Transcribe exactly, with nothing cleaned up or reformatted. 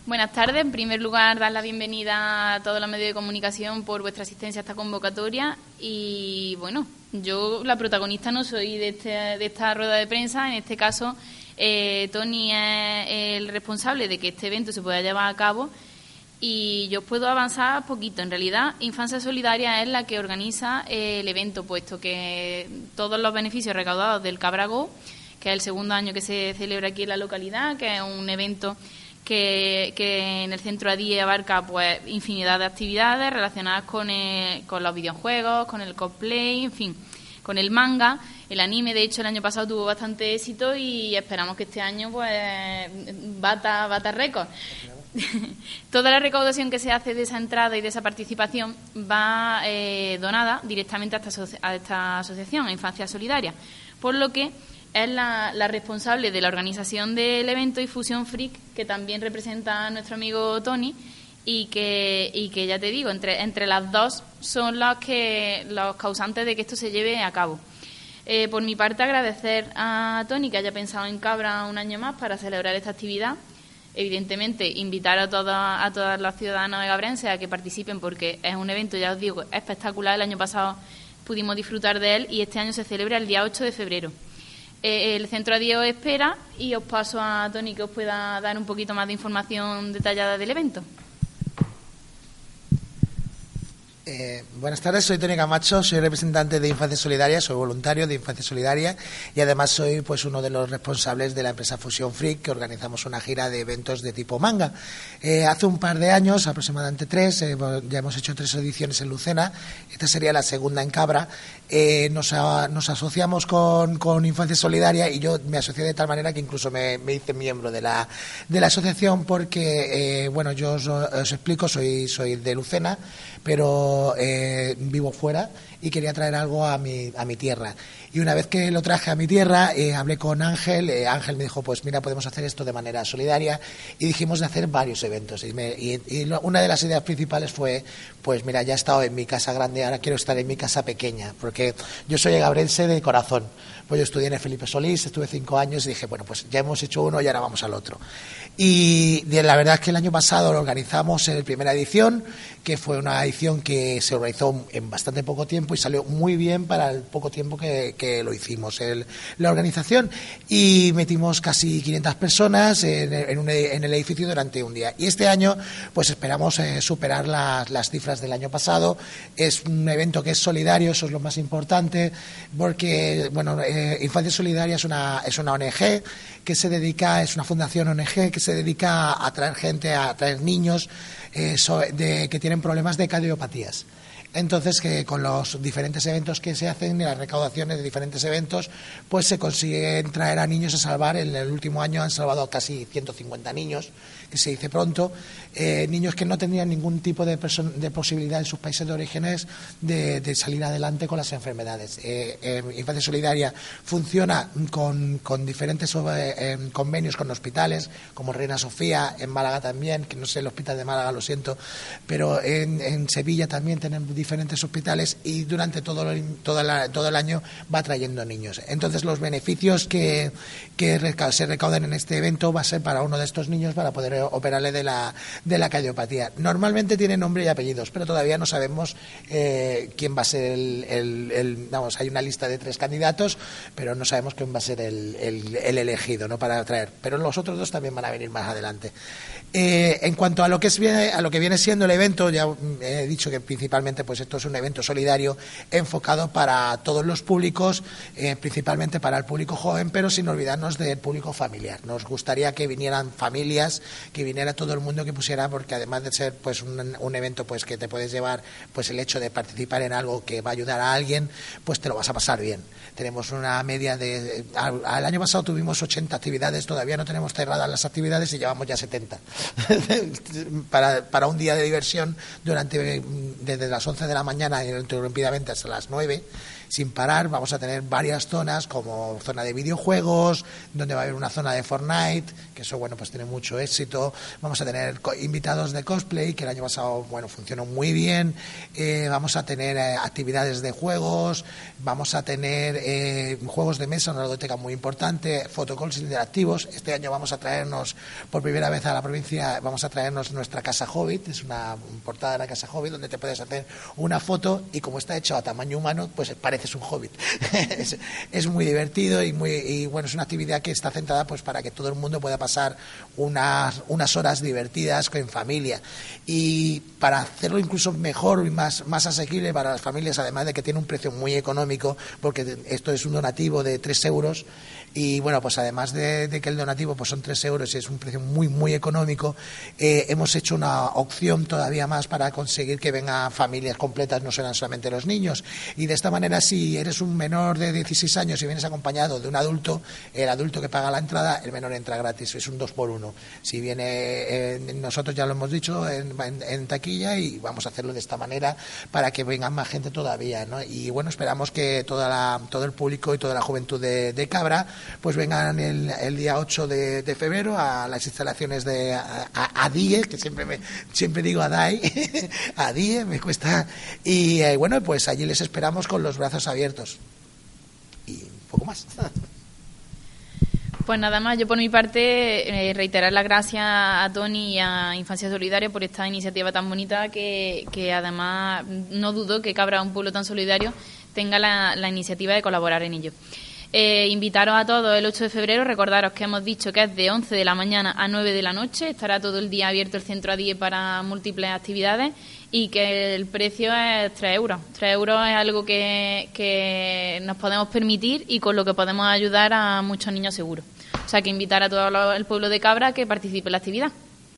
Buenas tardes. En primer lugar, dar la bienvenida a todos los medios de comunicación por vuestra asistencia a esta convocatoria. Y, bueno, yo la protagonista no soy de, este, de esta rueda de prensa. En este caso, eh, Tony es el responsable de que este evento se pueda llevar a cabo. Y yo os puedo avanzar poquito. En realidad, Infancia Solidaria es la que organiza eh, el evento, puesto que todos los beneficios recaudados del Cabra Go, que es el segundo año que se celebra aquí en la localidad, que es un evento que, que en el Centro ADIE abarca pues infinidad de actividades relacionadas con, el, con los videojuegos, con el cosplay, en fin, con el manga, el anime. De hecho, el año pasado tuvo bastante éxito y esperamos que este año pues bata, bata récord. Toda la recaudación que se hace de esa entrada y de esa participación va eh, donada directamente a esta, a esta asociación, a Infancia Solidaria, por lo que es la, la responsable de la organización del evento y Fusion Freak, que también representa a nuestro amigo Tony, y que, y que ya te digo, entre, entre las dos son los, que, los causantes de que esto se lleve a cabo. Eh, por mi parte, agradecer a Tony que haya pensado en Cabra un año más para celebrar esta actividad. Evidentemente, invitar a todos a todos los ciudadanos de Gabrense a que participen, porque es un evento, ya os digo, espectacular. El año pasado pudimos disfrutar de él y este año se celebra el día ocho de febrero. Eh, el Centro ADIE os espera y os paso a Tony que os pueda dar un poquito más de información detallada del evento. Eh, buenas tardes, soy Tony Camacho, soy representante de Infancia Solidaria, soy voluntario de Infancia Solidaria y además soy pues uno de los responsables de la empresa Fusion Freak, que organizamos una gira de eventos de tipo manga. Eh, hace un par de años, aproximadamente tres, eh, ya hemos hecho tres ediciones en Lucena, esta sería la segunda en Cabra. Eh, nos, a, nos asociamos con, con Infancia Solidaria y yo me asocié de tal manera que incluso me, me hice miembro de la, de la asociación porque, eh, bueno, yo os, os explico, soy, soy de Lucena, pero eh, vivo fuera y quería traer algo a mi, a mi tierra. Y una vez que lo traje a mi tierra, eh, hablé con Ángel. Eh, Ángel me dijo, pues mira, podemos hacer esto de manera solidaria. Y dijimos de hacer varios eventos. Y, me, y, y lo, una de las ideas principales fue, pues mira, ya he estado en mi casa grande, ahora quiero estar en mi casa pequeña. Porque yo soy gabrense de corazón. Pues yo estudié en el Felipe Solís, estuve cinco años y dije, bueno, pues ya hemos hecho uno y ahora vamos al otro. Y la verdad es que el año pasado lo organizamos en la primera edición, que fue una edición que se organizó en bastante poco tiempo y salió muy bien para el poco tiempo que, que lo hicimos, el, la organización, y metimos casi quinientas personas en, en, un, en el edificio durante un día. Y este año pues esperamos eh, superar las, las cifras del año pasado. Es un evento que es solidario, eso es lo más importante, porque bueno, eh, Infancia Solidaria es una, es una O N G que se dedica, es una fundación O N G que se dedica a traer gente, a traer niños eh, so, de, que tienen problemas de cardiopatías. Entonces, que con los diferentes eventos que se hacen y las recaudaciones de diferentes eventos, pues se consiguen traer a niños a salvar. En el último año han salvado casi ciento cincuenta niños, que se dice pronto, eh, niños que no tenían ningún tipo de, de posibilidad en sus países de orígenes de, de salir adelante con las enfermedades. Eh, eh, Infancia Solidaria funciona con, con diferentes eh, convenios con hospitales, como Reina Sofía, en Málaga también, que no sé el hospital de Málaga, lo siento, pero en, en Sevilla también tenemos diferentes hospitales y durante todo el, todo, la, todo el año va trayendo niños. Entonces los beneficios que, que reca se recaudan en este evento va a ser para uno de estos niños para poder operarle de la, de la cardiopatía. Normalmente tiene nombre y apellidos, pero todavía no sabemos eh, quién va a ser el, el, el... Vamos, hay una lista de tres candidatos, pero no sabemos quién va a ser el, el, el elegido, ¿no?, para traer. Pero los otros dos también van a venir más adelante. Eh, en cuanto a lo que es a lo que viene siendo el evento, ya he dicho que principalmente pues esto es un evento solidario enfocado para todos los públicos, eh, principalmente para el público joven, pero sin olvidarnos del público familiar. Nos gustaría que vinieran familias, que viniera todo el mundo, que pusiera, porque además de ser pues un, un evento pues que te puedes llevar, pues el hecho de participar en algo que va a ayudar a alguien, pues te lo vas a pasar bien. Tenemos una media de... Al, al año pasado tuvimos ochenta actividades, todavía no tenemos cerradas las actividades y llevamos ya setenta. para, para un día de diversión durante desde las once de la mañana ininterrumpidamente hasta las nueve, sin parar. Vamos a tener varias zonas, como zona de videojuegos, donde va a haber una zona de Fortnite, que eso, bueno, pues tiene mucho éxito. Vamos a tener invitados de cosplay, que el año pasado, bueno, funcionó muy bien. Eh, vamos a tener eh, actividades de juegos, vamos a tener eh, juegos de mesa, una ludoteca muy importante, photocalls interactivos. Este año vamos a traernos, por primera vez a la provincia, vamos a traernos nuestra casa Hobbit, es una portada de la casa Hobbit, donde te puedes hacer una foto y como está hecho a tamaño humano, pues pareces un hobbit. es, es muy divertido y muy y bueno, es una actividad que está centrada pues para que todo el mundo pueda pasar unas, unas horas divertidas en familia. Y para hacerlo incluso mejor y más, más asequible para las familias, además de que tiene un precio muy económico, porque esto es un donativo de tres euros, y bueno, pues además de, de que el donativo pues son tres euros y es un precio muy muy económico, eh, hemos hecho una opción todavía más para conseguir que vengan familias completas, no serán solamente los niños, y de esta manera, si eres un menor de dieciséis años y vienes acompañado de un adulto, el adulto que paga la entrada, el menor entra gratis, es un dos por uno. Si viene, eh, nosotros ya lo hemos dicho en, en, en taquilla, y vamos a hacerlo de esta manera para que vengan más gente todavía, ¿no? Y bueno, esperamos que toda la, todo el público y toda la juventud de, de Cabra pues vengan el, el día ocho de, de febrero a las instalaciones de a, a, ADIE, que siempre me, siempre digo ADAI, ADIE, me cuesta, y eh, bueno, pues allí les esperamos con los brazos abiertos. Y un poco más. Pues nada más, yo por mi parte eh, reiterar las gracias a Tony y a Infancia Solidaria por esta iniciativa tan bonita, que, que además no dudo que Cabra, un pueblo tan solidario, tenga la, la iniciativa de colaborar en ello. Eh, invitaros a todos el ocho de febrero, recordaros que hemos dicho que es de once de la mañana a nueve de la noche, estará todo el día abierto el centro ADIE para múltiples actividades, y que el precio es tres euros. tres euros es algo que, que nos podemos permitir y con lo que podemos ayudar a muchos niños seguros. O sea, que invitar a todo el pueblo de Cabra que participe en la actividad.